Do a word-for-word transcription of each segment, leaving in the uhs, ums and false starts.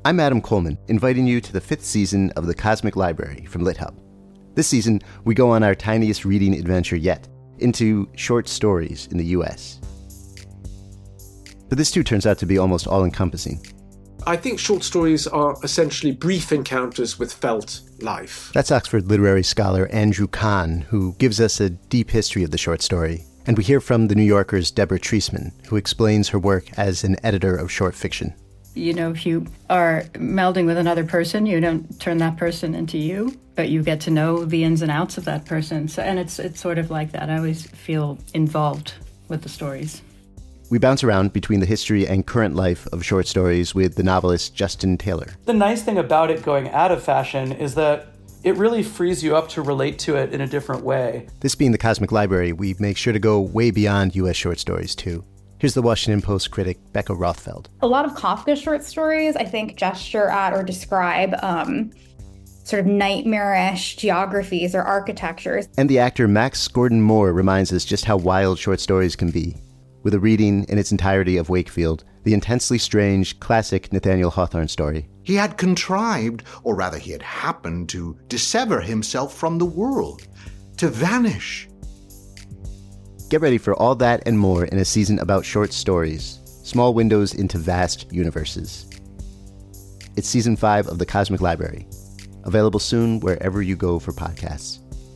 I'm Adam Coleman, inviting you to the fifth season of The Cosmic Library from LitHub. This season, we go on our tiniest reading adventure yet, into short stories in the U S. But this too turns out to be almost all-encompassing. I think short stories are essentially brief encounters with felt life. That's Oxford literary scholar Andrew Kahn, who gives us a deep history of the short story. And we hear from The New Yorker's Deborah Treisman, who explains her work as an editor of short fiction. You know, if you are melding with another person, you don't turn that person into you, but you get to know the ins and outs of that person. So, and it's it's sort of like that. I always feel involved with the stories. We bounce around between the history and current life of short stories with the novelist Justin Taylor. The nice thing about it going out of fashion is that it really frees you up to relate to it in a different way. This being the Cosmic Library, we make sure to go way beyond U S short stories, too. Here's the Washington Post critic, Becca Rothfeld. A lot of Kafka short stories, I think, gesture at or describe um, sort of nightmarish geographies or architectures. And the actor Max Gordon Moore reminds us just how wild short stories can be, with a reading in its entirety of Wakefield, the intensely strange, classic Nathaniel Hawthorne story. He had contrived, or rather he had happened to dissever himself from the world, to vanish. Get ready for all that and more in a season about short stories, small windows into vast universes. It's season five of The Cosmic Library, available soon wherever you go for podcasts.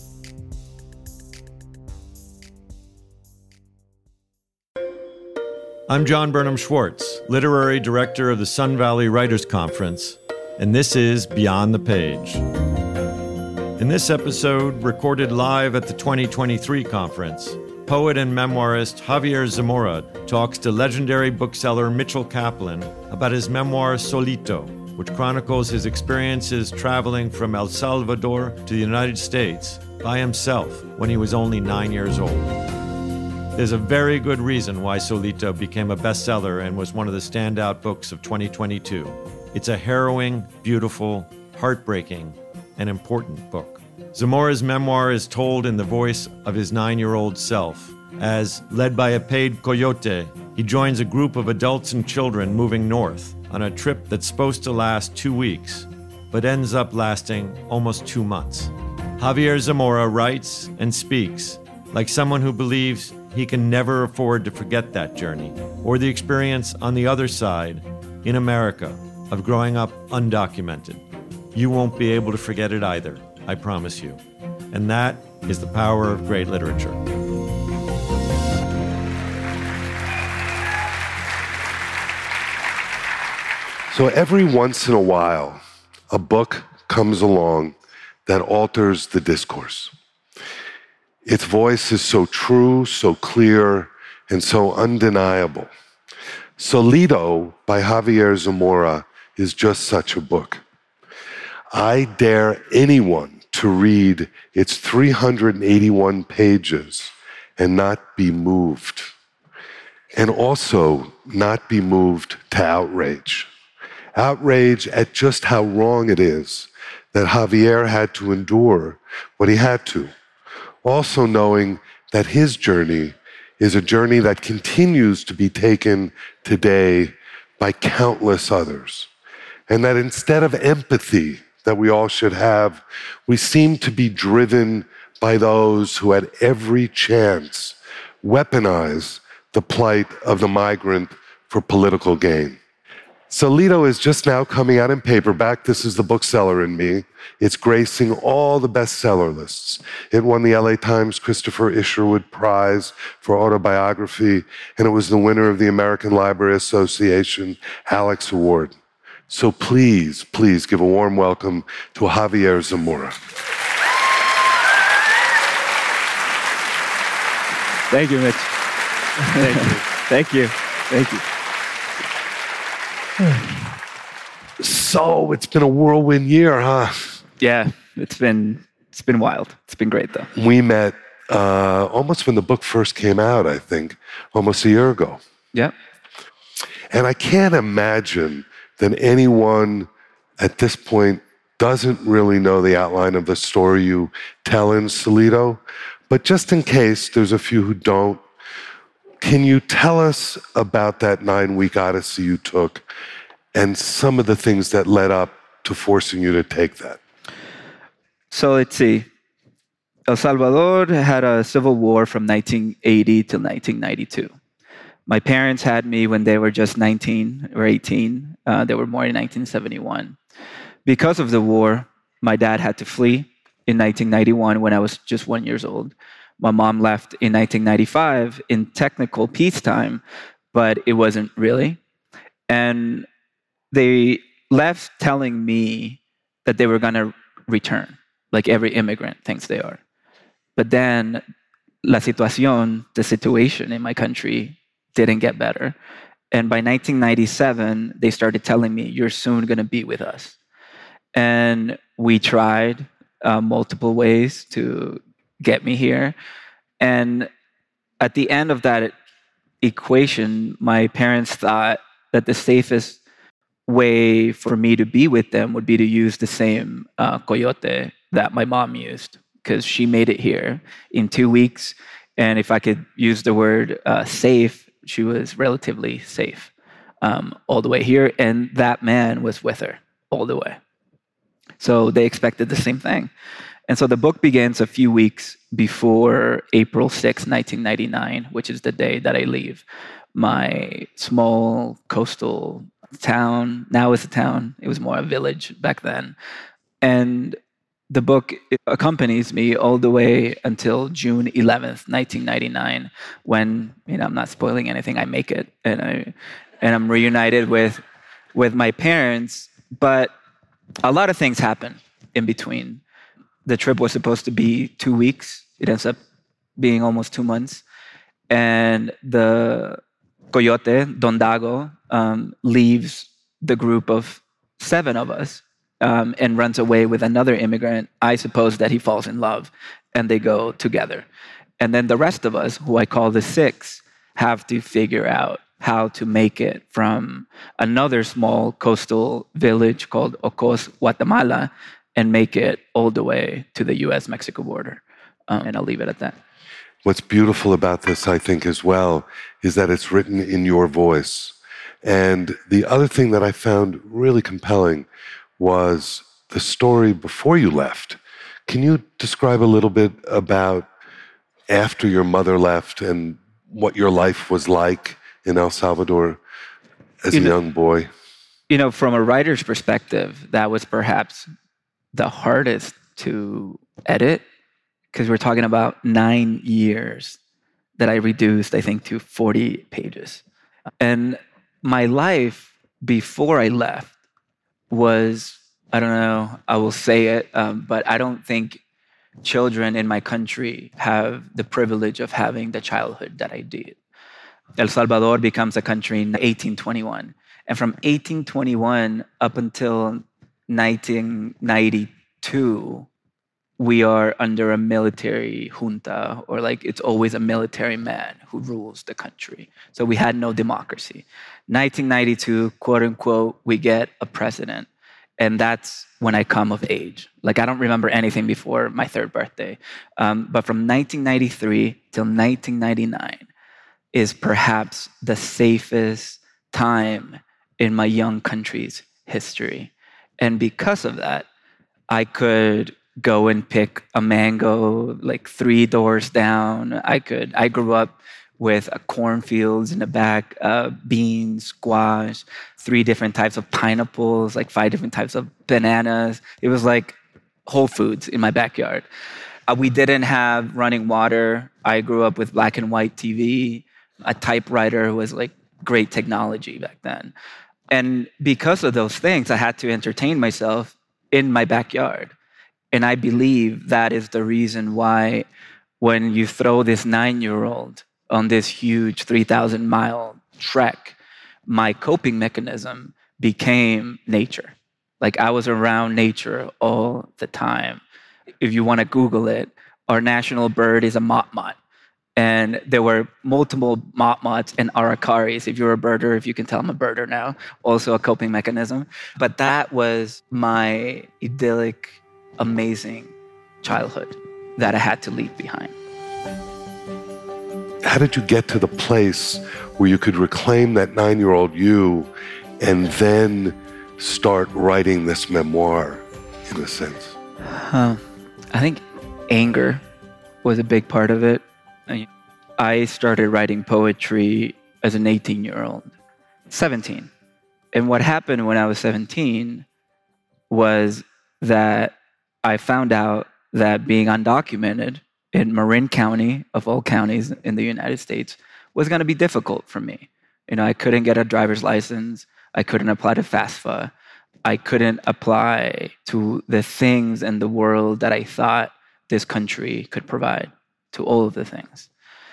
I'm John Burnham Schwartz, literary director of the Sun Valley Writers Conference, and this is Beyond the Page. In this episode, recorded live at the twenty twenty-three conference, poet and memoirist Javier Zamora talks to legendary bookseller Mitchell Kaplan about his memoir Solito, which chronicles his experiences traveling from El Salvador to the United States by himself when he was only nine years old. There's a very good reason why Solito became a bestseller and was one of the standout books of twenty twenty-two. It's a harrowing, beautiful, heartbreaking, and important book. Zamora's memoir is told in the voice of his nine-year-old self, as, led by a paid coyote, he joins a group of adults and children moving north on a trip that's supposed to last two weeks, but ends up lasting almost two months. Javier Zamora writes and speaks like someone who believes he can never afford to forget that journey, or the experience on the other side, in America, of growing up undocumented. You won't be able to forget it either, I promise you. And that is the power of great literature. So every once in a while, a book comes along that alters the discourse. Its voice is so true, so clear, and so undeniable. Solito by Javier Zamora is just such a book. I dare anyone to read its three hundred eighty-one pages and not be moved, and also not be moved to outrage. Outrage at just how wrong it is that Javier had to endure what he had to. Also knowing that his journey is a journey that continues to be taken today by countless others. And that instead of empathy that we all should have, we seem to be driven by those who at every chance weaponize the plight of the migrant for political gain. Solito is just now coming out in paperback. This is the bookseller in me. It's gracing all the bestseller lists. It won the L A Times Christopher Isherwood Prize for autobiography, and it was the winner of the American Library Association Alex Award. So please, please give a warm welcome to Javier Zamora. Thank you, Mitch. Thank you. Thank you. Thank you. So it's been a whirlwind year, huh? Yeah, it's been it's been wild. It's been great, though. We met uh, almost when the book first came out, I think, almost a year ago. Yeah. And I can't imagine that anyone at this point doesn't really know the outline of the story you tell in Solito. But just in case there's a few who don't, can you tell us about that nine-week odyssey you took and some of the things that led up to forcing you to take that. So let's see. El Salvador had a civil war from nineteen eighty to nineteen ninety-two. My parents had me when they were just nineteen or eighteen. Uh, they were born in nineteen seventy-one. Because of the war, my dad had to flee in nineteen ninety-one when I was just one year old. My mom left in nineteen ninety-five in technical peacetime, but it wasn't really. And they left telling me that they were going to return, like every immigrant thinks they are. But then la situación, the situation in my country, didn't get better. And by nineteen ninety-seven, they started telling me, you're soon going to be with us. And we tried uh, multiple ways to get me here. And at the end of that equation, my parents thought that the safest way for me to be with them would be to use the same uh, coyote that my mom used, because she made it here in two weeks. And if I could use the word uh, safe, she was relatively safe um, all the way here. And that man was with her all the way. So they expected the same thing. And so the book begins a few weeks before April sixth, nineteen ninety-nine, which is the day that I leave my small coastal town. Now it's a town. It was more a village back then. And the book accompanies me all the way until June eleventh, nineteen ninety-nine, when, you know, I'm not spoiling anything, I make it. And, I, and I'm reunited with, with my parents. But a lot of things happen in between. The trip was supposed to be two weeks. It ends up being almost two months. And the coyote, Don Dago, um, leaves the group of seven of us um, and runs away with another immigrant. I suppose that he falls in love, and they go together. And then the rest of us, who I call the six, have to figure out how to make it from another small coastal village called Ocos, Guatemala, and make it all the way to the U S Mexico border. Um, and I'll leave it at that. What's beautiful about this, I think, as well, is that it's written in your voice. And the other thing that I found really compelling was the story before you left. Can you describe a little bit about after your mother left and what your life was like in El Salvador as you a know, young boy? You know, from a writer's perspective, that was perhaps the hardest to edit, because we're talking about nine years that I reduced, I think, to forty pages. And my life before I left was, I don't know, I will say it, um, but I don't think children in my country have the privilege of having the childhood that I did. El Salvador becomes a country in eighteen twenty-one. And from eighteen twenty-one up until nineteen ninety-two, we are under a military junta, or like it's always a military man who rules the country. So we had no democracy. nineteen ninety-two, quote unquote, we get a president. And that's when I come of age. Like, I don't remember anything before my third birthday. Um, but from nineteen ninety-three till nineteen ninety-nine is perhaps the safest time in my young country's history. And because of that, I could go and pick a mango like three doors down. I could. I grew up with uh, cornfields in the back, uh, beans, squash, three different types of pineapples, like five different types of bananas. It was like Whole Foods in my backyard. Uh, we didn't have running water. I grew up with black and white T V. A typewriter was like great technology back then. And because of those things, I had to entertain myself in my backyard. And I believe that is the reason why when you throw this nine-year-old on this huge three thousand mile trek, my coping mechanism became nature. Like, I was around nature all the time. If you want to Google it, our national bird is a motmot. And there were multiple motmots and aracaris. If you're a birder, if you can tell I'm a birder now, also a coping mechanism. But that was my idyllic, amazing childhood that I had to leave behind. How did you get to the place where you could reclaim that nine-year-old you and then start writing this memoir, in a sense? Uh, I think anger was a big part of it. I started writing poetry as an eighteen-year-old, seventeen. And what happened when I was seventeen was that I found out that being undocumented in Marin County, of all counties in the United States, was going to be difficult for me. You know, I couldn't get a driver's license. I couldn't apply to FAFSA. I couldn't apply to the things in the world that I thought this country could provide, to all of the things.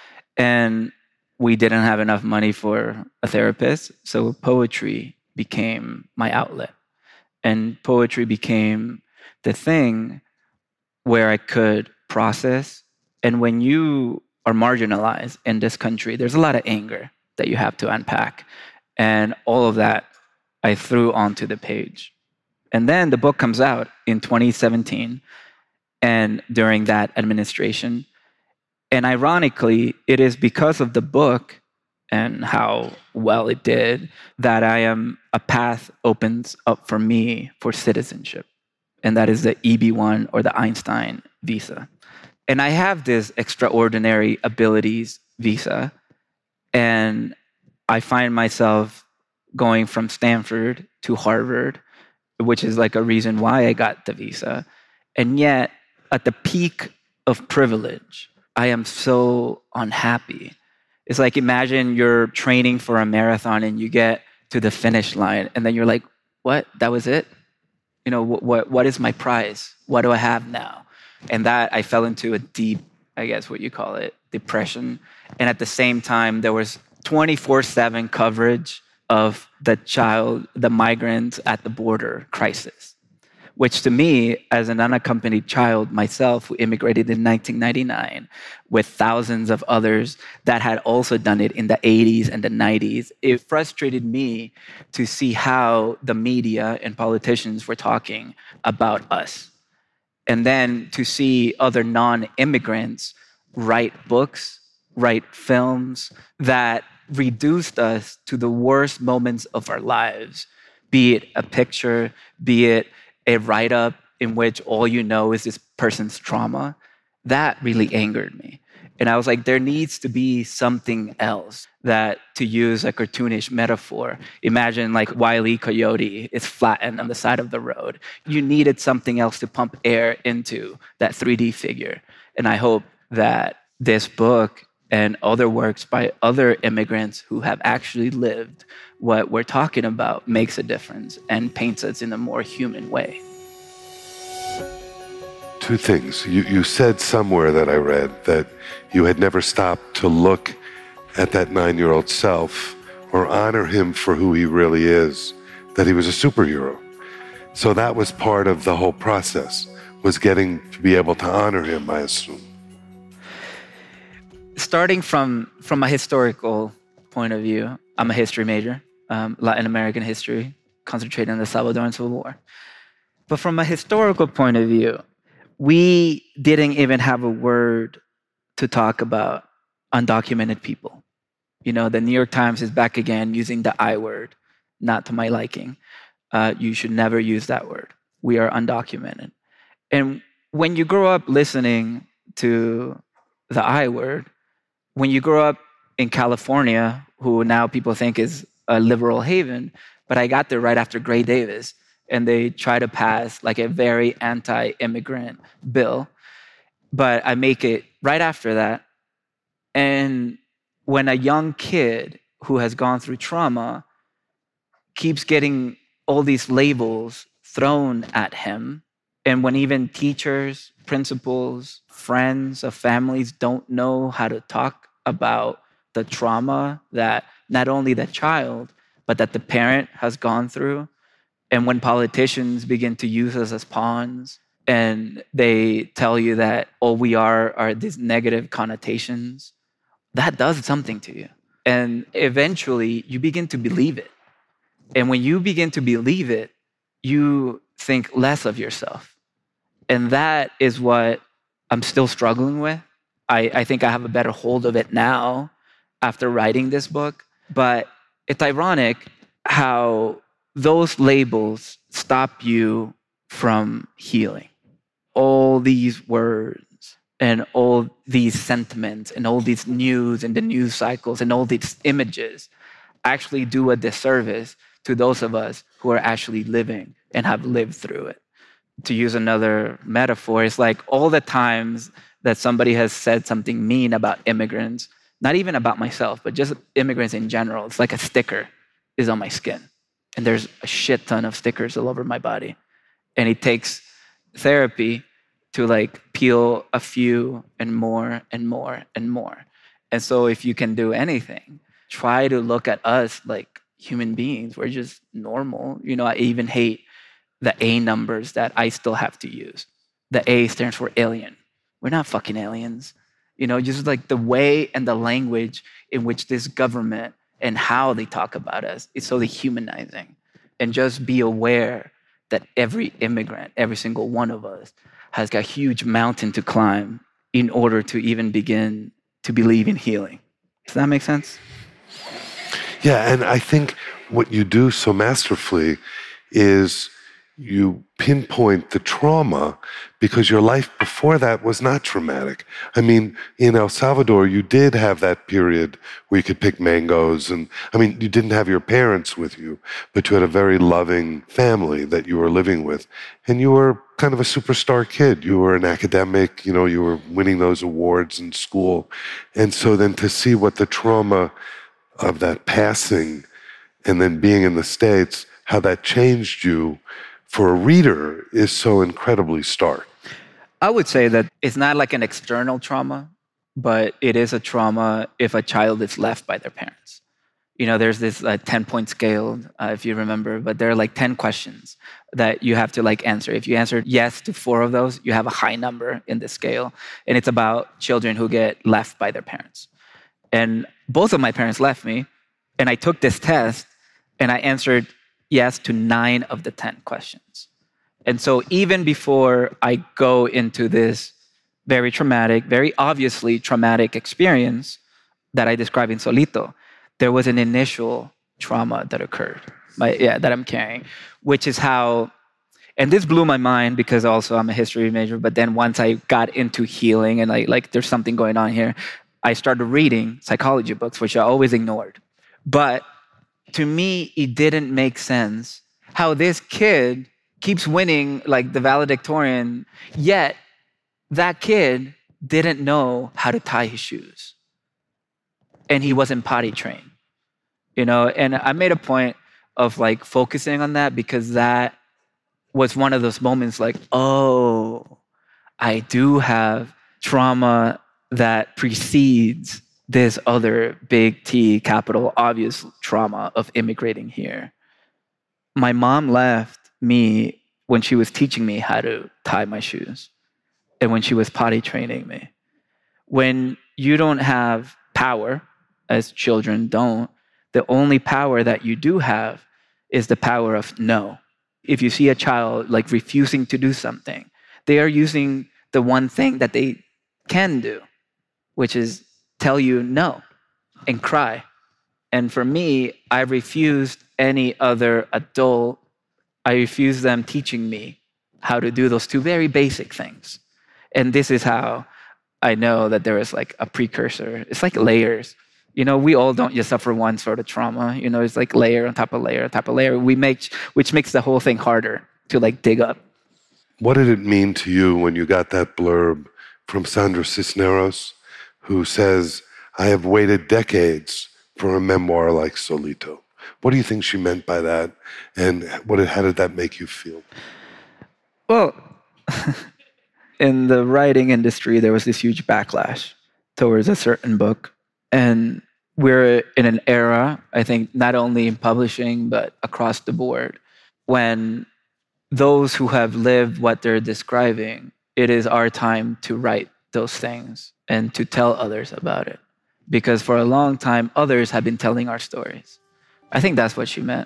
And we didn't have enough money for a therapist, so poetry became my outlet. And poetry became the thing where I could process. And when you are marginalized in this country, there's a lot of anger that you have to unpack. And all of that I threw onto the page. And then the book comes out in twenty seventeen, and during that administration. And ironically, it is because of the book and how well it did that I am a path opens up for me for citizenship. And that is the E B one or the Einstein visa. And I have this extraordinary abilities visa. And I find myself going from Stanford to Harvard, which is like a reason why I got the visa. And yet, at the peak of privilege, I am so unhappy. It's like, imagine you're training for a marathon and you get to the finish line and then you're like, what? That was it? You know, what, what, what is my prize? What do I have now? And that I fell into a deep, I guess what you call it, depression. And at the same time, there was twenty-four seven coverage of the child, the migrants at the border crisis, which to me, as an unaccompanied child myself who immigrated in nineteen ninety-nine with thousands of others that had also done it in the eighties and the nineties, it frustrated me to see how the media and politicians were talking about us. And then to see other non-immigrants write books, write films that reduced us to the worst moments of our lives, be it a picture, be it a write-up in which all you know is this person's trauma. That really angered me. And I was like, there needs to be something else that, to use a cartoonish metaphor, imagine like Wile E. Coyote is flattened on the side of the road. You needed something else to pump air into that three D figure. And I hope that this book and other works by other immigrants who have actually lived what we're talking about makes a difference and paints us in a more human way. Two things. You, you said somewhere that I read that you had never stopped to look at that nine-year-old self or honor him for who he really is, that he was a superhero. So that was part of the whole process, was getting to be able to honor him, I assume. Starting from, from a historical point of view, I'm a history major, um, Latin American history, concentrated on the Salvadoran Civil War. But from a historical point of view, we didn't even have a word to talk about undocumented people. You know, the New York Times is back again using the I word, not to my liking. Uh, you should never use that word. We are undocumented. And when you grow up listening to the I word, when you grow up in California, who now people think is a liberal haven, but I got there right after Gray Davis, and they try to pass like a very anti-immigrant bill, but I make it right after that. And when a young kid who has gone through trauma keeps getting all these labels thrown at him, and when even teachers, principals, friends of families don't know how to talk about the trauma that not only the child, but that the parent has gone through. And when politicians begin to use us as pawns and they tell you that all we are are these negative connotations, that does something to you. And eventually you begin to believe it. And when you begin to believe it, you think less of yourself. And that is what I'm still struggling with. I, I think I have a better hold of it now after writing this book. But it's ironic how those labels stop you from healing. All these words and all these sentiments and all these news and the news cycles and all these images actually do a disservice to those of us who are actually living and have lived through it. To use another metaphor, it's like all the times that somebody has said something mean about immigrants, not even about myself, but just immigrants in general, it's like a sticker is on my skin. And there's a shit ton of stickers all over my body. And it takes therapy to like peel a few and more and more and more. And so if you can do anything, try to look at us like human beings. We're just normal. You know, I even hate the A numbers that I still have to use. The A stands for alien. We're not fucking aliens. You know, just like the way and the language in which this government and how they talk about us is so dehumanizing. And just be aware that every immigrant, every single one of us, has got a huge mountain to climb in order to even begin to believe in healing. Does that make sense? Yeah, and I think what you do so masterfully is you pinpoint the trauma because your life before that was not traumatic. I mean, in El Salvador, you did have that period where you could pick mangoes. And I mean, you didn't have your parents with you, but you had a very loving family that you were living with. And you were kind of a superstar kid. You were an academic, you know, you were winning those awards in school. And so then to see what the trauma of that passing and then being in the States, how that changed you for a reader is so incredibly stark. I would say that it's not like an external trauma, but it is a trauma if a child is left by their parents. You know, there's this uh, ten-point scale, uh, if you remember, but there are like ten questions that you have to like answer. If you answered yes to four of those, you have a high number in the scale. And it's about children who get left by their parents. And both of my parents left me, and I took this test, and I answered yes to nine of the ten questions. And so even before I go into this very traumatic, very obviously traumatic experience that I describe in Solito, there was an initial trauma that occurred, my, yeah, that I'm carrying, which is how, and this blew my mind because also I'm a history major, but then once I got into healing and like, like there's something going on here, I started reading psychology books, which I always ignored. But to me, it didn't make sense how this kid keeps winning like the valedictorian, yet that kid didn't know how to tie his shoes. And he wasn't potty trained, you know? And I made a point of like focusing on that because that was one of those moments like, oh, I do have trauma that precedes this other big T, capital, obvious trauma of immigrating here. My mom left me when she was teaching me how to tie my shoes and when she was potty training me. When you don't have power, as children don't, the only power that you do have is the power of no. If you see a child like refusing to do something, they are using the one thing that they can do, which is tell you no and cry. And for me, I refused any other adult. I refused them teaching me how to do those two very basic things. And this is how I know that there is like a precursor. It's like layers. You know, we all don't just suffer one sort of trauma. You know, it's like layer on top of layer on top of layer. We make, which makes the whole thing harder to like dig up. What did it mean to you when you got that blurb from Sandra Cisneros, who says, I have waited decades for a memoir like Solito? What do you think she meant by that? And what, how did that make you feel? Well, in the writing industry, there was this huge backlash towards a certain book. And we're in an era, I think, not only in publishing, but across the board, when those who have lived what they're describing, it is our time to write those things and to tell others about it. Because for a long time, others have been telling our stories. I think that's what she meant.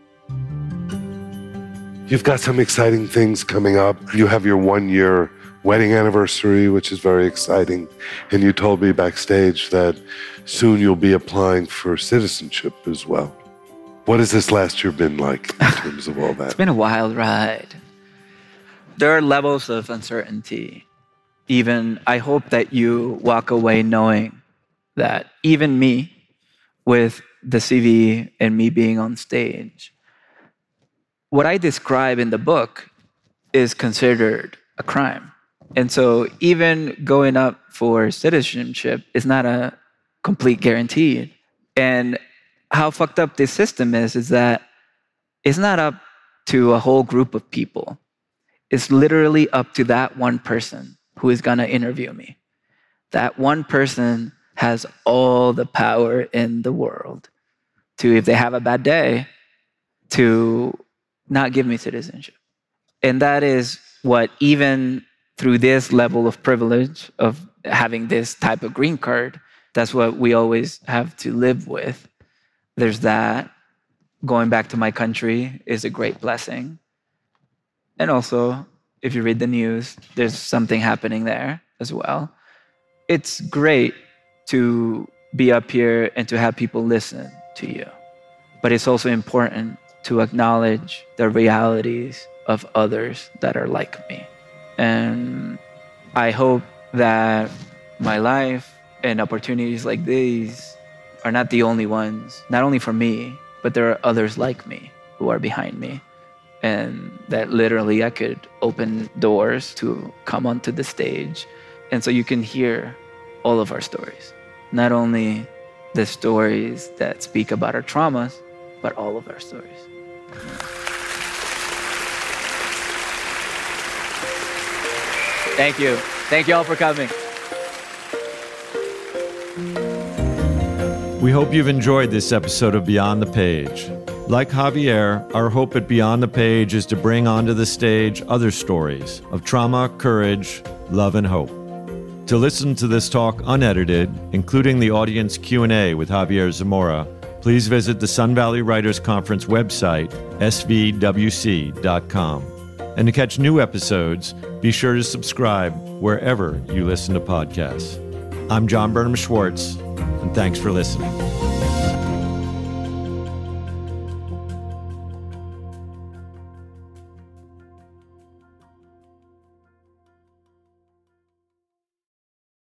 You've got some exciting things coming up. You have your one-year wedding anniversary, which is very exciting. And you told me backstage that soon you'll be applying for citizenship as well. What has this last year been like in terms of all that? It's been a wild ride. There are levels of uncertainty. Even, I hope that you walk away knowing that even me, with the C V and me being on stage, what I describe in the book is considered a crime. And so even going up for citizenship is not a complete guarantee. And how fucked up this system is, is that it's not up to a whole group of people. It's literally up to that one person who is gonna interview me. That one person has all the power in the world to, if they have a bad day, to not give me citizenship. And that is what, even through this level of privilege of having this type of green card, that's what we always have to live with. There's that. Going back to my country is a great blessing. And also, if you read the news, there's something happening there as well. It's great to be up here and to have people listen to you. But it's also important to acknowledge the realities of others that are like me. And I hope that my life and opportunities like these are not the only ones, not only for me, but there are others like me who are behind me. And that literally I could open doors to come onto the stage. And so you can hear all of our stories, not only the stories that speak about our traumas, but all of our stories. Thank you. Thank you all for coming. We hope you've enjoyed this episode of Beyond the Page. Like Javier, our hope at Beyond the Page is to bring onto the stage other stories of trauma, courage, love, and hope. To listen to this talk unedited, including the audience Q and A with Javier Zamora, please visit the Sun Valley Writers Conference website, s v w c dot com. And to catch new episodes, be sure to subscribe wherever you listen to podcasts. I'm John Burnham Schwartz, and thanks for listening.